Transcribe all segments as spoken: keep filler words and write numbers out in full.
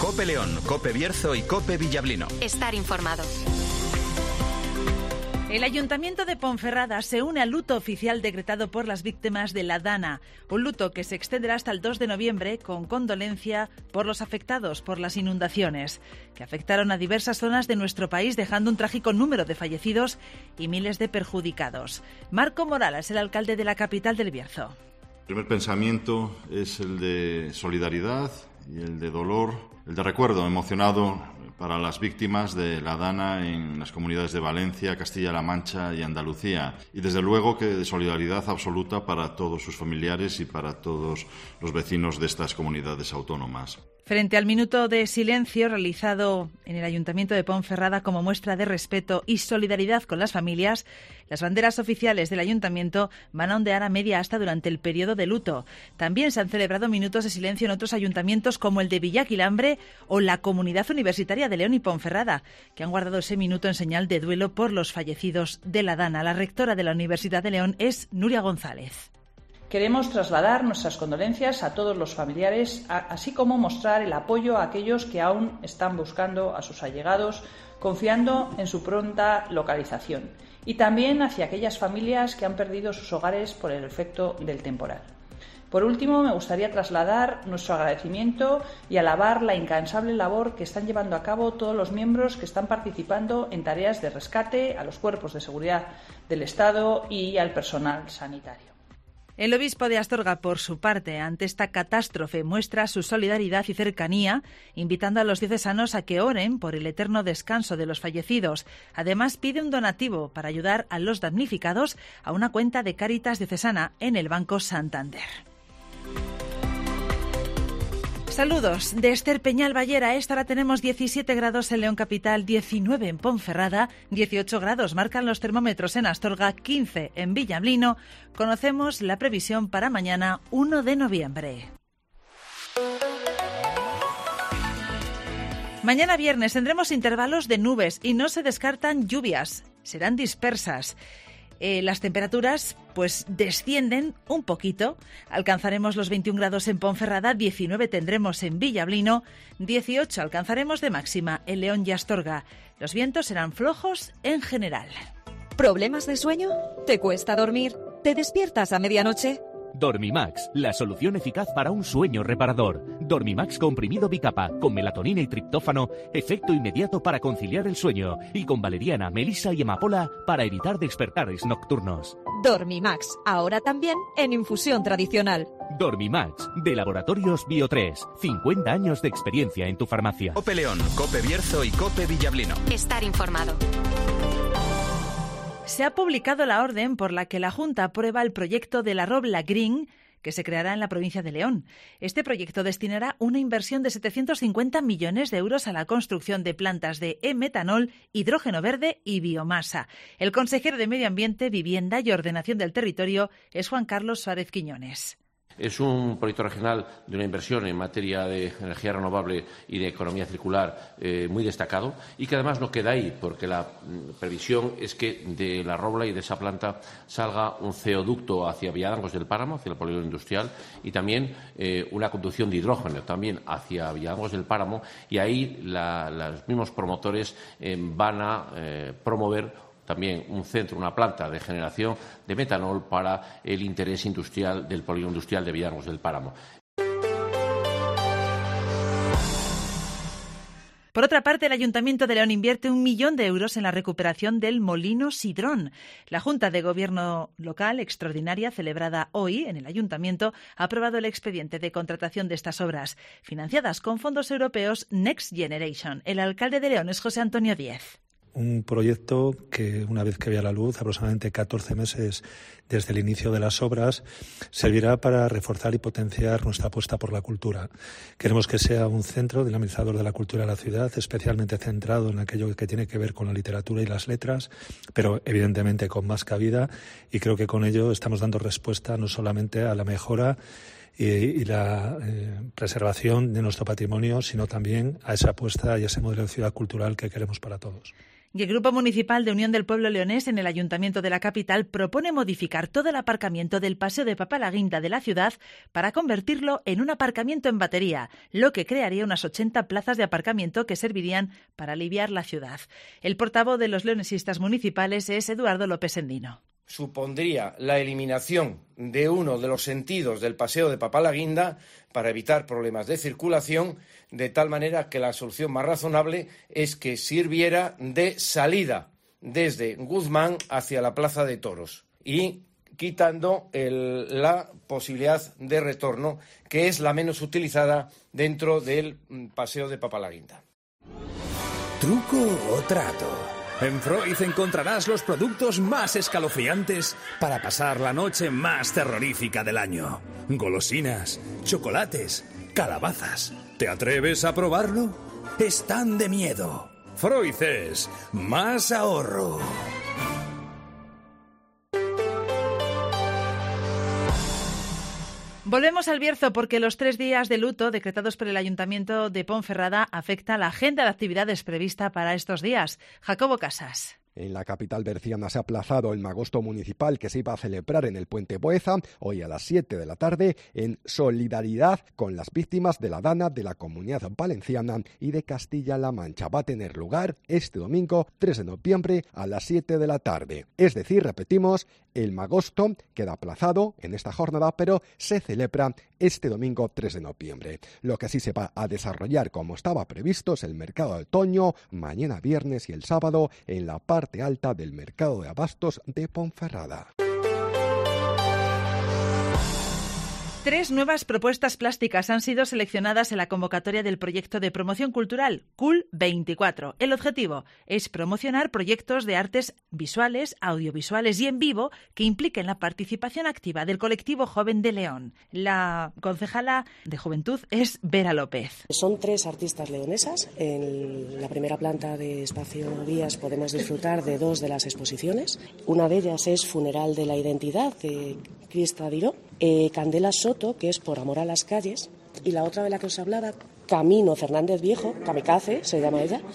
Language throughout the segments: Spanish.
COPE León, COPE Bierzo y COPE Villablino. Estar informado. El Ayuntamiento de Ponferrada se une al luto oficial decretado por las víctimas de la Dana, un luto que se extenderá hasta el dos de noviembre con condolencia por los afectados por las inundaciones, que afectaron a diversas zonas de nuestro país, dejando un trágico número de fallecidos y miles de perjudicados. Marco Morales, el alcalde de la capital del Bierzo. El primer pensamiento es el de solidaridad y el de dolor, el de recuerdo emocionado para las víctimas de la Dana en las comunidades de Valencia, Castilla-La Mancha y Andalucía. Y desde luego que de solidaridad absoluta para todos sus familiares y para todos los vecinos de estas comunidades autónomas. Frente al minuto de silencio realizado en el Ayuntamiento de Ponferrada como muestra de respeto y solidaridad con las familias, las banderas oficiales del Ayuntamiento van a ondear a media asta durante el periodo de luto. También se han celebrado minutos de silencio en otros ayuntamientos como el de Villaquilambre o la Comunidad Universitaria de León y Ponferrada, que han guardado ese minuto en señal de duelo por los fallecidos de la Dana. La rectora de la Universidad de León es Nuria González. Queremos trasladar nuestras condolencias a todos los familiares, así como mostrar el apoyo a aquellos que aún están buscando a sus allegados, confiando en su pronta localización, y también hacia aquellas familias que han perdido sus hogares por el efecto del temporal. Por último, me gustaría trasladar nuestro agradecimiento y alabar la incansable labor que están llevando a cabo todos los miembros que están participando en tareas de rescate, a los cuerpos de seguridad del Estado y al personal sanitario. El obispo de Astorga, por su parte, ante esta catástrofe, muestra su solidaridad y cercanía, invitando a los diocesanos a que oren por el eterno descanso de los fallecidos. Además, pide un donativo para ayudar a los damnificados a una cuenta de Cáritas diocesana en el Banco Santander. Saludos de Esther Peñal Ballera. A esta hora tenemos diecisiete grados en León Capital, diecinueve en Ponferrada, dieciocho grados marcan los termómetros en Astorga, quince en Villablino. Conocemos la previsión para mañana, uno de noviembre. Mañana viernes tendremos intervalos de nubes y no se descartan lluvias. Serán dispersas. Eh, las temperaturas pues descienden un poquito. Alcanzaremos los veintiún grados en Ponferrada, diecinueve tendremos en Villablino, dieciocho alcanzaremos de máxima en León y Astorga. Los vientos serán flojos en general. ¿Problemas de sueño? ¿Te cuesta dormir? ¿Te despiertas a medianoche? Dormimax, la solución eficaz para un sueño reparador. Dormimax comprimido bicapa, con melatonina y triptófano, efecto inmediato para conciliar el sueño, y con valeriana, melisa y amapola para evitar despertares nocturnos. Dormimax, ahora también en infusión tradicional. Dormimax, de Laboratorios Bio tres, cincuenta años de experiencia en tu farmacia. COPE León, COPE Bierzo y COPE Villablino. Estar informado. Se ha publicado la orden por la que la Junta aprueba el proyecto de la Robla Green, que se creará en la provincia de León. Este proyecto destinará una inversión de setecientos cincuenta millones de euros a la construcción de plantas de e-metanol, hidrógeno verde y biomasa. El consejero de Medio Ambiente, Vivienda y Ordenación del Territorio es Juan Carlos Suárez Quiñones. Es un proyecto regional de una inversión en materia de energía renovable y de economía circular eh, muy destacado, y que además no queda ahí, porque la mm, previsión es que de la Robla y de esa planta salga un ceoducto hacia Villalangos del Páramo, hacia el polígono industrial, y también eh, una conducción de hidrógeno también hacia Villalangos del Páramo, y ahí la, los mismos promotores eh, van a eh, promover también un centro, una planta de generación de metanol para el interés industrial del polígono industrial de Villalangos del Páramo. Por otra parte, el Ayuntamiento de León invierte un millón de euros en la recuperación del Molino Sidrón. La Junta de Gobierno Local Extraordinaria, celebrada hoy en el Ayuntamiento, ha aprobado el expediente de contratación de estas obras, financiadas con fondos europeos Next Generation. El alcalde de León es José Antonio Díez. Un proyecto que, una vez que vea la luz, aproximadamente catorce meses desde el inicio de las obras, servirá para reforzar y potenciar nuestra apuesta por la cultura. Queremos que sea un centro dinamizador de la cultura de la ciudad, especialmente centrado en aquello que tiene que ver con la literatura y las letras, pero evidentemente con más cabida, y creo que con ello estamos dando respuesta no solamente a la mejora y, y la eh, preservación de nuestro patrimonio, sino también a esa apuesta y a ese modelo de ciudad cultural que queremos para todos. Y el Grupo Municipal de Unión del Pueblo Leonés en el Ayuntamiento de la capital propone modificar todo el aparcamiento del Paseo de Papalaguinda de la ciudad para convertirlo en un aparcamiento en batería, lo que crearía unas ochenta plazas de aparcamiento que servirían para aliviar la ciudad. El portavoz de los leonesistas municipales es Eduardo López Endino. Supondría la eliminación de uno de los sentidos del Paseo de Papalaguinda para evitar problemas de circulación, de tal manera que la solución más razonable es que sirviera de salida desde Guzmán hacia la Plaza de Toros y quitando el, la posibilidad de retorno, que es la menos utilizada dentro del Paseo de Papalaguinda. ¿Truco o trato? En Freud encontrarás los productos más escalofriantes para pasar la noche más terrorífica del año. Golosinas, chocolates, calabazas. ¿Te atreves a probarlo? Están de miedo. Freud es más ahorro. Volvemos al Bierzo porque los tres días de luto decretados por el Ayuntamiento de Ponferrada afectan la agenda de actividades prevista para estos días. Jacobo Casas. En la capital berciana se ha aplazado el magosto municipal que se iba a celebrar en el Puente Boeza hoy a las siete de la tarde en solidaridad con las víctimas de la Dana de la Comunidad Valenciana y de Castilla-La Mancha. Va a tener lugar este domingo tres de noviembre a las siete de la tarde. Es decir, repetimos, el magosto queda aplazado en esta jornada, pero se celebra este domingo tres de noviembre. Lo que sí se va a desarrollar como estaba previsto es el mercado de otoño, mañana viernes y el sábado en la parte alta del mercado de abastos de Ponferrada. Tres nuevas propuestas plásticas han sido seleccionadas en la convocatoria del proyecto de promoción cultural C U L veinticuatro. El objetivo es promocionar proyectos de artes visuales, audiovisuales y en vivo que impliquen la participación activa del colectivo joven de León. La concejala de Juventud es Vera López. Son tres artistas leonesas. En la primera planta de Espacio Vías podemos disfrutar de dos de las exposiciones. Una de ellas es Funeral de la Identidad, de Crista Diró. Eh, Candela Soto, que es Por amor a las calles, y la otra de la que os hablaba, Camino Fernández Viejo, Kamikaze se llama ella,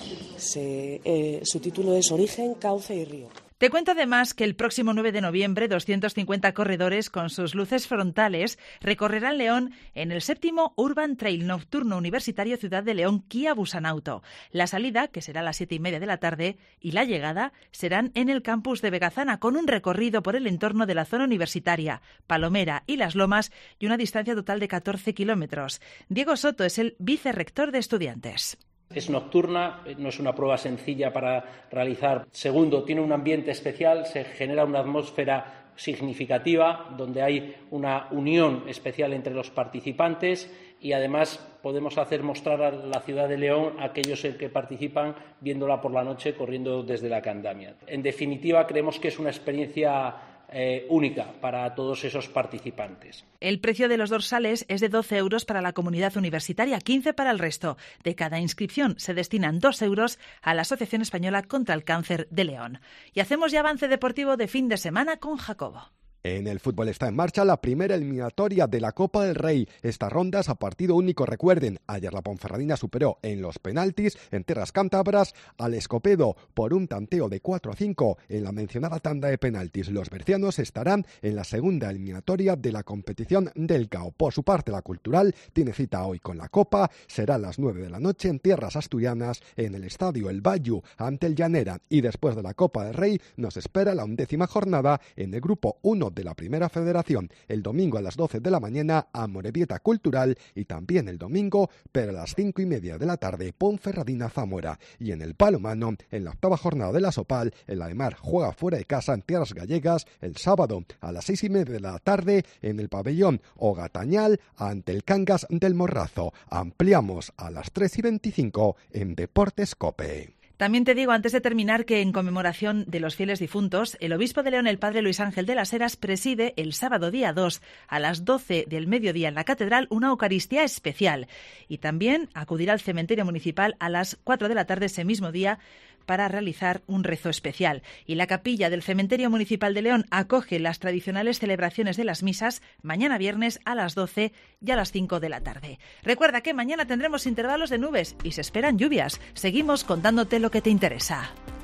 se, eh, su título es Origen, Cauce y Río. Te cuento además que el próximo nueve de noviembre doscientos cincuenta corredores con sus luces frontales recorrerán León en el séptimo Urban Trail Nocturno Universitario Ciudad de León Kia Busanauto. La salida, que será a las siete y media de la tarde, y la llegada serán en el campus de Vegazana con un recorrido por el entorno de la zona universitaria, Palomera y Las Lomas y una distancia total de catorce kilómetros. Diego Soto es el vicerrector de estudiantes. Es nocturna, no es una prueba sencilla para realizar. Segundo, tiene un ambiente especial, se genera una atmósfera significativa donde hay una unión especial entre los participantes y además podemos hacer mostrar a la ciudad de León a aquellos que participan viéndola por la noche corriendo desde la Candamia. En definitiva, creemos que es una experiencia Eh, única para todos esos participantes. El precio de los dorsales es de doce euros para la comunidad universitaria, quince para el resto. De cada inscripción se destinan dos euros a la Asociación Española contra el Cáncer de León. Y hacemos ya avance deportivo de fin de semana con Jacobo. En el fútbol está en marcha la primera eliminatoria de la Copa del Rey. Estas rondas a partido único, recuerden, ayer la Ponferradina superó en los penaltis en tierras cántabras al Escopedo por un tanteo de cuatro a cinco en la mencionada tanda de penaltis. Los bercianos estarán en la segunda eliminatoria de la competición del C A O. Por su parte, la Cultural tiene cita hoy con la Copa, será a las nueve de la noche en tierras asturianas en el estadio El Bayu ante el Llanera, y después de la Copa del Rey nos espera la undécima jornada en el grupo uno de la Primera Federación, el domingo a las doce de la mañana Amorebieta Cultural y también el domingo, pero a las cinco y media de la tarde Ponferradina Zamora. Y en el Palomano, en la octava jornada de la Sopal, el Aemar juega fuera de casa en tierras gallegas el sábado a las seis y media de la tarde en el pabellón Ogatañal ante el Cangas del Morrazo. Ampliamos a las tres y veinticinco en Deportes COPE. También te digo, antes de terminar, que en conmemoración de los fieles difuntos, el obispo de León, el padre Luis Ángel de las Heras, preside el sábado día dos a las doce del mediodía en la catedral una Eucaristía especial. Y también acudirá al cementerio municipal a las cuatro de la tarde ese mismo día para realizar un rezo especial. Y la capilla del Cementerio Municipal de León acoge las tradicionales celebraciones de las misas mañana viernes a las doce y a las cinco de la tarde. Recuerda que mañana tendremos intervalos de nubes y se esperan lluvias. Seguimos contándote lo que te interesa.